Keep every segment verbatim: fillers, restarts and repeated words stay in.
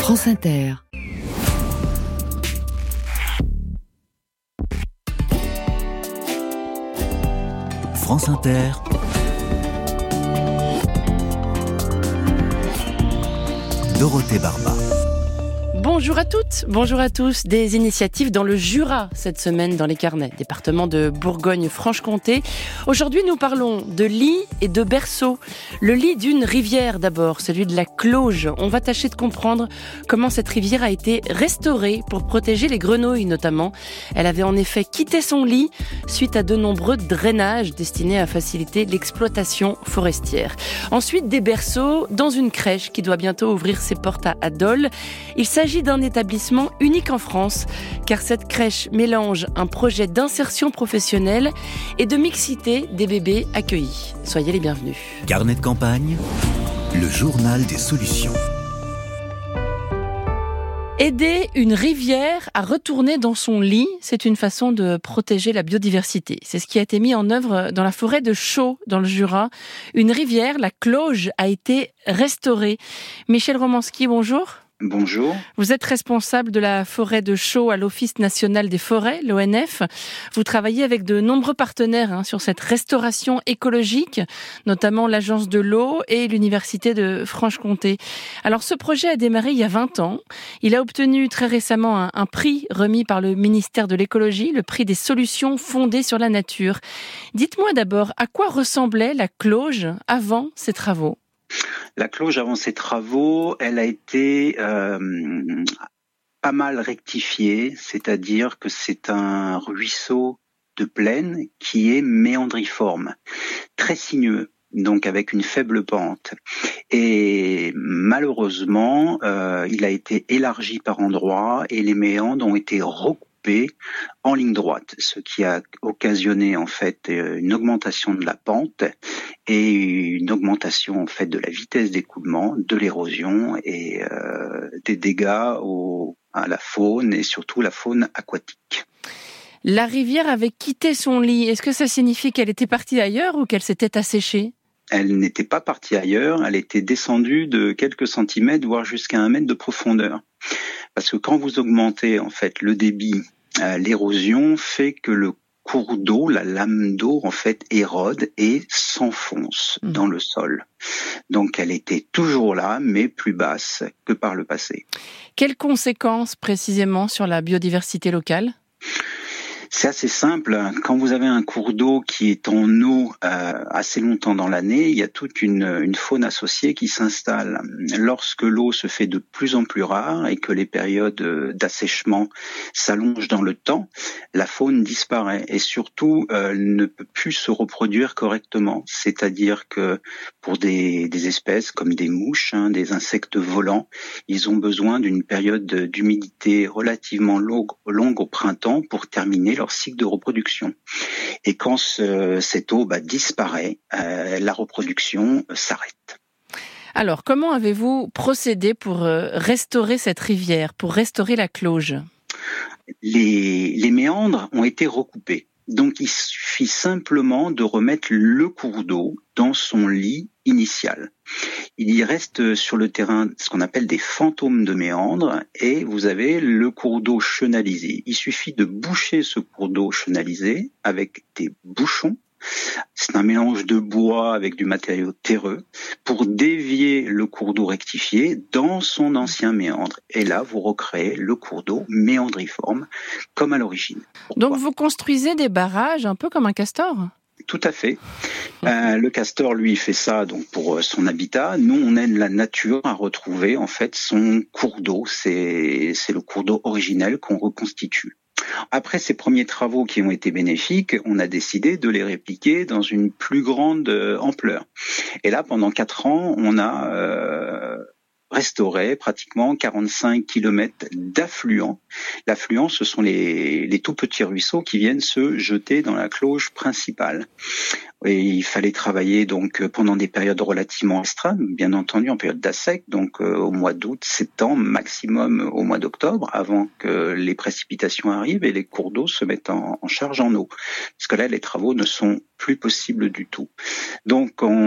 France Inter. France Inter. Dorothée Barba. Bonjour à toutes, bonjour à tous. Des initiatives dans le Jura cette semaine dans les carnets, département de Bourgogne-Franche-Comté. Aujourd'hui, nous parlons de lit et de berceau. Le lit d'une rivière d'abord, celui de la Cloge. On va tâcher de comprendre comment cette rivière a été restaurée pour protéger les grenouilles notamment. Elle avait en effet quitté son lit suite à de nombreux drainages destinés à faciliter l'exploitation forestière. Ensuite, des berceaux dans une crèche qui doit bientôt ouvrir ses portes à Dole. Il s'agit d'un établissement unique en France, car cette crèche mélange un projet d'insertion professionnelle et de mixité des bébés accueillis. Soyez les bienvenus. Carnet de campagne, le journal des solutions. Aider une rivière à retourner dans son lit, c'est une façon de protéger la biodiversité. C'est ce qui a été mis en œuvre dans la forêt de Chaux, dans le Jura. Une rivière, la Cloge, a été restaurée. Michel Romanski, bonjour. Bonjour. Vous êtes responsable de la forêt de Chaux à l'Office national des forêts, l'O N F. Vous travaillez avec de nombreux partenaires hein, sur cette restauration écologique, notamment l'Agence de l'eau et l'Université de Franche-Comté. Alors ce projet a démarré il y a vingt ans. Il a obtenu très récemment un, un prix remis par le ministère de l'écologie, le prix des solutions fondées sur la nature. Dites-moi d'abord, à quoi ressemblait la Cloge avant ces travaux ? La Cloge, avant ses travaux, elle a été euh, pas mal rectifiée, c'est-à-dire que c'est un ruisseau de plaine qui est méandriforme, très sinueux, donc avec une faible pente. Et malheureusement, euh, il a été élargi par endroits et les méandres ont été recoupés en ligne droite, ce qui a occasionné en fait une augmentation de la pente et une augmentation en fait de la vitesse d'écoulement, de l'érosion et euh, des dégâts au, à la faune et surtout la faune aquatique. La rivière avait quitté son lit. Est-ce que ça signifie qu'elle était partie ailleurs ou qu'elle s'était asséchée ? Elle n'était pas partie ailleurs, elle était descendue de quelques centimètres, voire jusqu'à un mètre de profondeur. Parce que quand vous augmentez en fait le débit, euh, l'érosion fait que le cours d'eau, la lame d'eau en fait érode et s'enfonce mmh. dans le sol. Donc elle était toujours là, mais plus basse que par le passé. Quelles conséquences précisément sur la biodiversité locale ? C'est assez simple. Quand vous avez un cours d'eau qui est en eau euh, assez longtemps dans l'année, il y a toute une, une faune associée qui s'installe. Lorsque l'eau se fait de plus en plus rare et que les périodes d'assèchement s'allongent dans le temps, la faune disparaît et surtout euh, ne peut plus se reproduire correctement. C'est-à-dire que pour des, des espèces comme des mouches, hein, des insectes volants, ils ont besoin d'une période d'humidité relativement longue, longue au printemps pour terminer leur cycle de reproduction. Et quand ce, cette eau bah, disparaît, euh, la reproduction euh, s'arrête. Alors, comment avez-vous procédé pour euh, restaurer cette rivière, pour restaurer la Cloge ? les, les méandres ont été recoupés. Donc, il suffit simplement de remettre le cours d'eau dans son lit initial. Il y reste sur le terrain ce qu'on appelle des fantômes de méandres et vous avez le cours d'eau chenalisé. Il suffit de boucher ce cours d'eau chenalisé avec des bouchons. C'est un mélange de bois avec du matériau terreux pour dévier le cours d'eau rectifié dans son ancien méandre. Et là, vous recréez le cours d'eau méandriforme comme à l'origine. Pourquoi ? Donc vous construisez des barrages un peu comme un castor ? Tout à fait. Euh, le castor, lui, fait ça donc pour son habitat. Nous, on aide la nature à retrouver en fait son cours d'eau. C'est, c'est le cours d'eau originel qu'on reconstitue. Après ces premiers travaux qui ont été bénéfiques, on a décidé de les répliquer dans une plus grande ampleur. Et là, pendant quatre ans, on a euh, restauré pratiquement quarante-cinq kilomètres d'affluents. L'affluent, ce sont les, les tout petits ruisseaux qui viennent se jeter dans la Cloge principale. Et il fallait travailler donc pendant des périodes relativement restreintes, bien entendu en période d'assec, donc euh, au mois d'août, septembre, maximum au mois d'octobre, avant que les précipitations arrivent et les cours d'eau se mettent en, en charge en eau. Parce que là, les travaux ne sont plus possibles du tout. Donc on,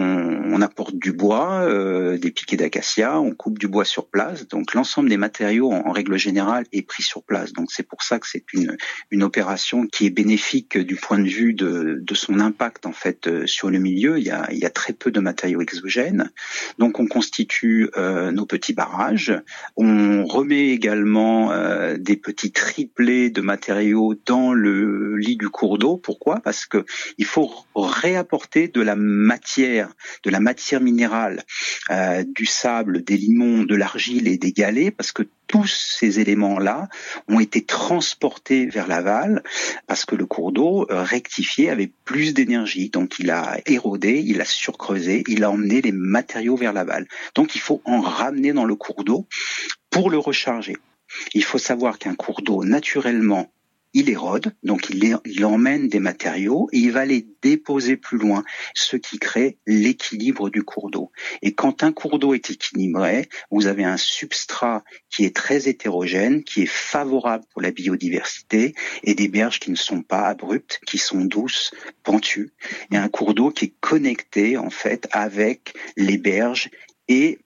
on apporte du bois, euh, des piquets d'acacia, on coupe du bois sur place. Donc l'ensemble des matériaux, en, en règle générale, est pris sur place. Donc c'est pour ça que c'est une, une opération qui est bénéfique du point de vue de, de son impact en fait euh, sur le milieu. Il y a, il y a très peu de matériaux exogènes. Donc on constitue euh, nos petits barrages. On remet également euh, des petits triplés de matériaux dans le lit du cours d'eau. Pourquoi ? Parce que il faut réapporter de la matière, de la matière minérale, euh, du sable, des limons, de l'argile et des galets, parce que tous ces éléments-là ont été transportés vers l'aval parce que le cours d'eau euh, rectifié avait plus d'énergie. Donc il a érodé, il a surcreusé, il a emmené les matériaux vers l'aval. Donc il faut en ramener dans le cours d'eau pour le recharger. Il faut savoir qu'un cours d'eau, naturellement, il érode, donc il, est, il emmène des matériaux et il va les déposer plus loin, ce qui crée l'équilibre du cours d'eau. Et quand un cours d'eau est équilibré, vous avez un substrat qui est très hétérogène, qui est favorable pour la biodiversité et des berges qui ne sont pas abruptes, qui sont douces, pentues, et un cours d'eau qui est connecté en fait avec les berges et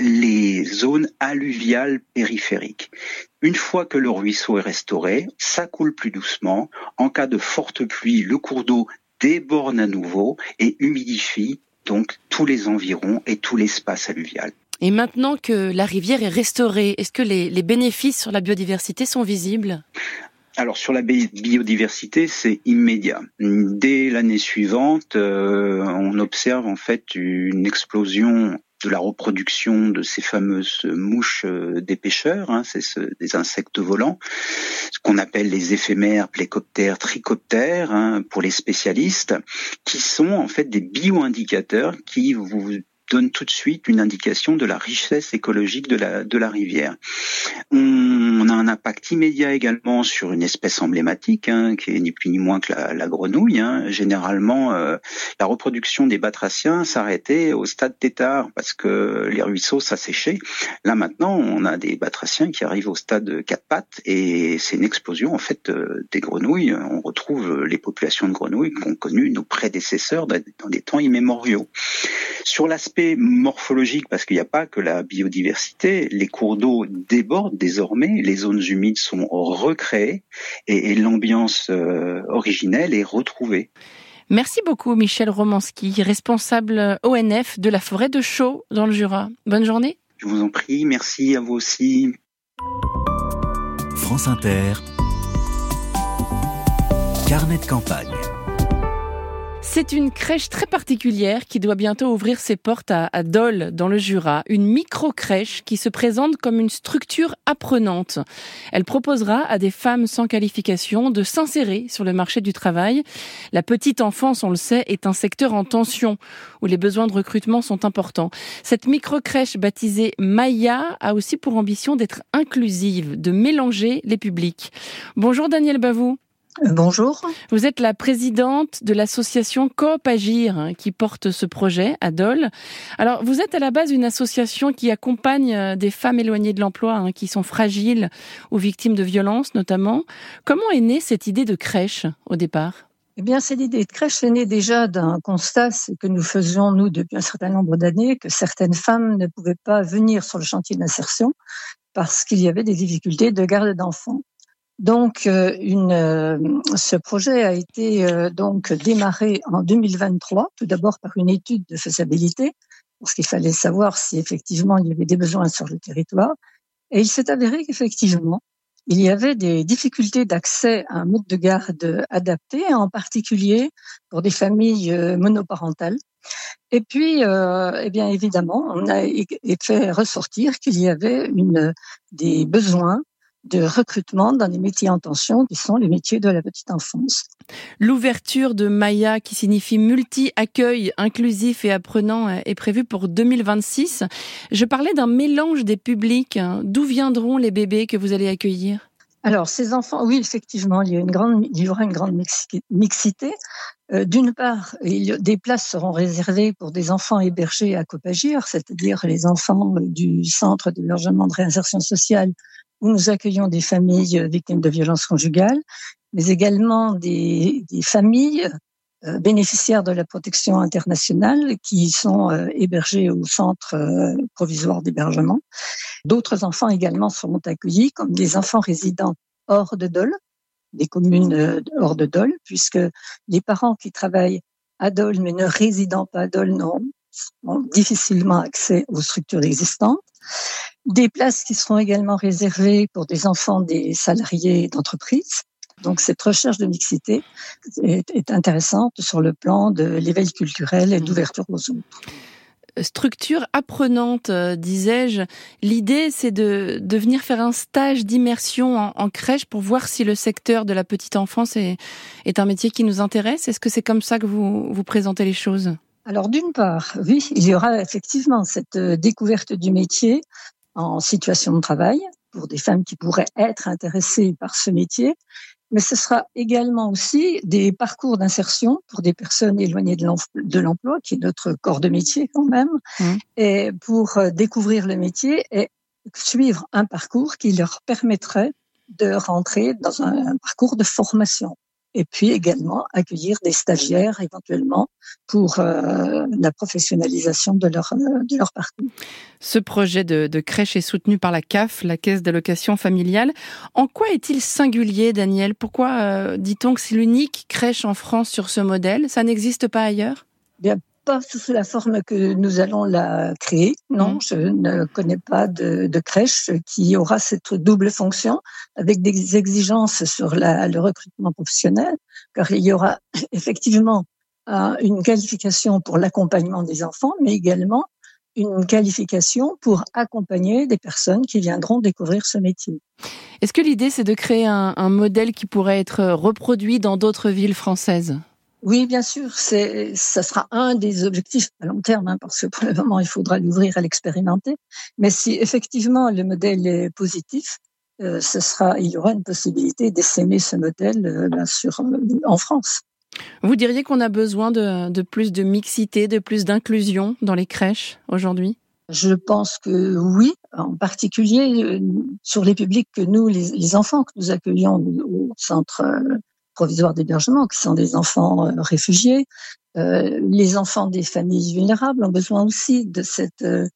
les zones alluviales périphériques. Une fois que le ruisseau est restauré, ça coule plus doucement. En cas de forte pluie, le cours d'eau déborde à nouveau et humidifie donc tous les environs et tout l'espace alluvial. Et maintenant que la rivière est restaurée, est-ce que les, les bénéfices sur la biodiversité sont visibles ? Alors sur la biodiversité, c'est immédiat. Dès l'année suivante, euh, on observe en fait une explosion de la reproduction de ces fameuses mouches euh, des pêcheurs, hein, c'est ce, des insectes volants, ce qu'on appelle les éphémères, plécoptères, trichoptères, hein, pour les spécialistes, qui sont en fait des bio-indicateurs qui vous donne tout de suite une indication de la richesse écologique de la, de la rivière. On a un impact immédiat également sur une espèce emblématique, hein, qui est ni plus ni moins que la, la grenouille. Hein. Généralement, euh, la reproduction des batraciens s'arrêtait au stade tétard parce que les ruisseaux s'asséchaient. Là maintenant, on a des batraciens qui arrivent au stade quatre pattes et c'est une explosion en fait euh, des grenouilles. On retrouve les populations de grenouilles qu'ont connues nos prédécesseurs dans, dans des temps immémoriaux. Sur l'aspect morphologique, parce qu'il n'y a pas que la biodiversité, les cours d'eau débordent désormais, les zones humides sont recréées et, et l'ambiance euh, originelle est retrouvée. Merci beaucoup Michel Romanski, responsable O N F de la forêt de Chaux dans le Jura. Bonne journée. Je vous en prie, merci à vous aussi. France Inter, carnet de campagne. C'est une crèche très particulière qui doit bientôt ouvrir ses portes à, à Dole, dans le Jura. Une micro-crèche qui se présente comme une structure apprenante. Elle proposera à des femmes sans qualification de s'insérer sur le marché du travail. La petite enfance, on le sait, est un secteur en tension où les besoins de recrutement sont importants. Cette micro-crèche baptisée Maya a aussi pour ambition d'être inclusive, de mélanger les publics. Bonjour Danielle Bavou. Bonjour. Vous êtes la présidente de l'association Coop Agir hein, qui porte ce projet à Dole. Alors, vous êtes à la base une association qui accompagne des femmes éloignées de l'emploi, hein, qui sont fragiles ou victimes de violences notamment. Comment est née cette idée de crèche au départ ? Eh bien, cette idée de crèche est née déjà d'un constat que nous faisions, nous, depuis un certain nombre d'années, que certaines femmes ne pouvaient pas venir sur le chantier d'insertion parce qu'il y avait des difficultés de garde d'enfants. Donc, euh, une, euh, ce projet a été euh, donc démarré en deux mille vingt-trois, tout d'abord par une étude de faisabilité, parce qu'il fallait savoir si effectivement il y avait des besoins sur le territoire. Et il s'est avéré qu'effectivement, il y avait des difficultés d'accès à un mode de garde adapté, en particulier pour des familles euh, monoparentales. Et puis, euh, eh bien évidemment, on a fait ressortir qu'il y avait une, des besoins de recrutement dans les métiers en tension, qui sont les métiers de la petite enfance. L'ouverture de Maya, qui signifie multi-accueil inclusif et apprenant, est prévue pour deux mille vingt-six. Je parlais d'un mélange des publics. D'où viendront les bébés que vous allez accueillir ? Alors, ces enfants, oui, effectivement, il y, a une grande, il y aura une grande mixité. Euh, d'une part, il y a, des places seront réservées pour des enfants hébergés à Copagir, c'est-à-dire les enfants du centre d'hébergement de réinsertion sociale où nous accueillons des familles victimes de violences conjugales, mais également des, des familles euh, bénéficiaires de la protection internationale qui sont euh, hébergées au centre euh, provisoire d'hébergement. D'autres enfants également seront accueillis comme des enfants résidant hors de Dole, des communes euh, hors de Dole, puisque les parents qui travaillent à Dole mais ne résidant pas à Dole n'ont ont difficilement accès aux structures existantes. Des places qui seront également réservées pour des enfants des salariés d'entreprise. Donc cette recherche de mixité est, est intéressante sur le plan de l'éveil culturel et d'ouverture aux autres. Structure apprenante, euh, disais-je. L'idée, c'est de, de venir faire un stage d'immersion en, en crèche pour voir si le secteur de la petite enfance est, est un métier qui nous intéresse. Est-ce que c'est comme ça que vous, vous présentez les choses ? Alors d'une part, oui, il y aura effectivement cette découverte du métier en situation de travail pour des femmes qui pourraient être intéressées par ce métier. Mais ce sera également aussi des parcours d'insertion pour des personnes éloignées de l'emploi, qui est notre corps de métier quand même, mmh. et pour découvrir le métier et suivre un parcours qui leur permettrait de rentrer dans un parcours de formation. Et puis également accueillir des stagiaires éventuellement pour euh, la professionnalisation de leur, de leur parcours. Ce projet de, de crèche est soutenu par la C A F, la Caisse d'allocation familiale. En quoi est-il singulier, Daniel ? Pourquoi euh, dit-on que c'est l'unique crèche en France sur ce modèle ? Ça n'existe pas ailleurs ? Bien, pas sous la forme que nous allons la créer. Non, mmh. je ne connais pas de, de crèche qui aura cette double fonction avec des exigences sur la, le recrutement professionnel, car il y aura effectivement euh, une qualification pour l'accompagnement des enfants, mais également une qualification pour accompagner des personnes qui viendront découvrir ce métier. Est-ce que l'idée, c'est de créer un, un modèle qui pourrait être reproduit dans d'autres villes françaises ? Oui, bien sûr, c'est, ça sera un des objectifs à long terme, hein, parce que pour le moment, il faudra l'ouvrir à l'expérimenter. Mais si effectivement le modèle est positif, euh, ce sera, il y aura une possibilité d'essaimer ce modèle euh, bien sûr, euh, en France. Vous diriez qu'on a besoin de, de plus de mixité, de plus d'inclusion dans les crèches aujourd'hui ? Je pense que oui, en particulier euh, sur les publics que nous, les, les enfants que nous accueillons au centre euh, provisoire d'hébergement, qui sont des enfants euh, réfugiés. Euh, les enfants des familles vulnérables ont besoin aussi de cette euh,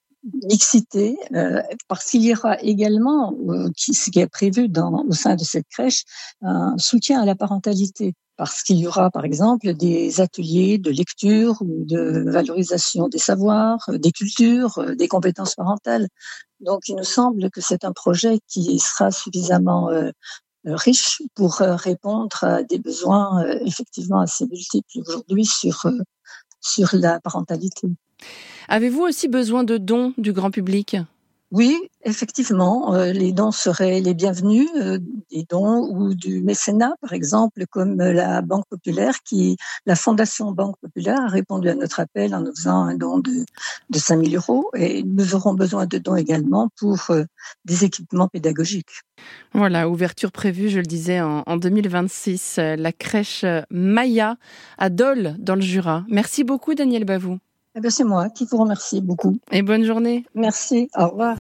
mixité, euh, parce qu'il y aura également, euh, qui, ce qui est prévu dans, au sein de cette crèche, un soutien à la parentalité. Parce qu'il y aura, par exemple, des ateliers de lecture ou de valorisation des savoirs, des cultures, des compétences parentales. Donc, il nous semble que c'est un projet qui sera suffisamment euh, riche pour euh, répondre à des besoins euh, effectivement assez multiples aujourd'hui sur, euh, sur la parentalité. Avez-vous aussi besoin de dons du grand public ? Oui, effectivement, euh, les dons seraient les bienvenus, euh, des dons ou du mécénat, par exemple, comme la Banque Populaire, qui, la Fondation Banque Populaire a répondu à notre appel en nous faisant un don de, de cinq mille euros, et nous aurons besoin de dons également pour euh, des équipements pédagogiques. Voilà, ouverture prévue, je le disais, en, en deux mille vingt-six, la crèche Maya à Dole, dans le Jura. Merci beaucoup, Daniel Bavou. Eh bien, c'est moi qui vous remercie beaucoup. Et bonne journée. Merci, au revoir.